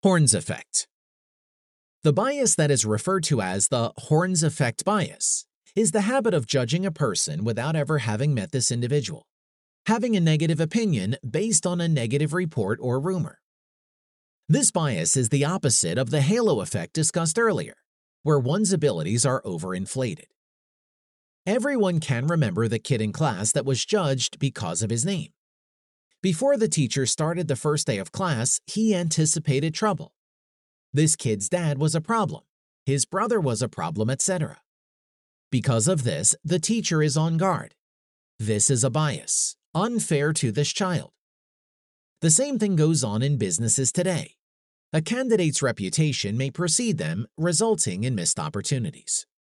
Horns effect. The bias that is referred to as the Horns effect bias is the habit of judging a person without ever having met this individual, having a negative opinion based on a negative report or rumor. This bias is the opposite of the halo effect discussed earlier, where one's abilities are overinflated. Everyone can remember the kid in class that was judged because of his name. Before the teacher started the first day of class, he anticipated trouble. This kid's dad was a problem, his brother was a problem, etc. Because of this, the teacher is on guard. This is a bias, unfair to this child. The same thing goes on in businesses today. A candidate's reputation may precede them, resulting in missed opportunities.